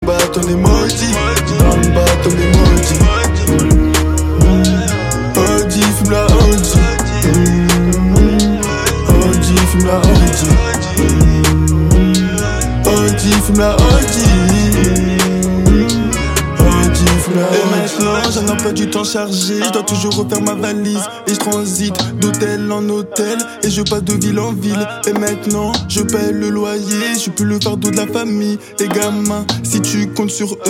Bamba ton emoji, Bamba ton emoji. OG fume la OG, OG fume la OG, OG fume la OG. Et maintenant j'en ai pas du temps chargé, je dois toujours refaire ma valise. Et je transite d'hôtel en hôtel, et je passe de ville en ville. Et maintenant je paye le loyer, je suis plus le fardeau de la famille. Et gamin, si tu comptes sur eux,